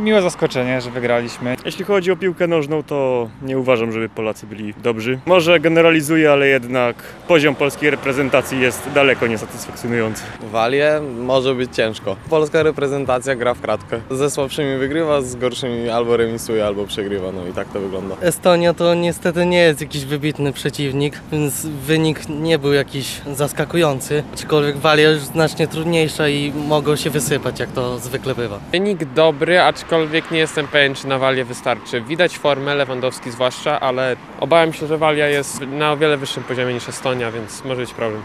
miłe zaskoczenie, że wygraliśmy. Jeśli chodzi o piłkę nożną, to nie uważam, żeby Polacy byli dobrzy. Może generalizuję, ale jednak poziom polskiej reprezentacji jest daleko niesatysfakcjonujący. Walię może być ciężko. Polska reprezentacja gra w kratkę. Ze słabszymi wygrywa, z gorszymi albo remisuje, albo przegrywa. No i tak to wygląda. Estonia to niestety nie jest jakiś wybitny przeciwnik, więc wynik nie był jakiś zaskakujący. Aczkolwiek Walia już znacznie trudniejsza i mogą się wysypać, jak to zwykle bywa. Wynik dobry, aczkolwiek nie jestem pewien, czy na Walię wystarczy. Widać formę, Lewandowski zwłaszcza, ale obawiam się, że Walia jest na o wiele wyższym poziomie niż Estonia, więc może być problem.